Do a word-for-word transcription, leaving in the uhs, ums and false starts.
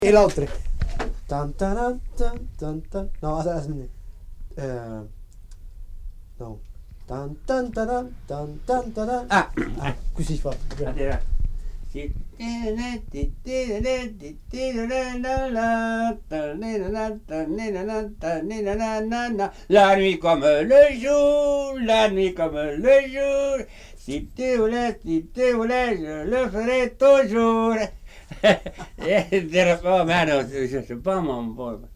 Et l'autre. Tan, tan, tan, tan, tan. No, aspetta. Eh, no. Tan, tan, tan, tan, tan, tan. Ah, Ah, così si fa. allora. La nuit comme le jour, la nuit comme le jour. Si tu voulais, si tu voulais, je le ferai toujours. Eh, dire pas, mais non, je sais pas mon pauvre.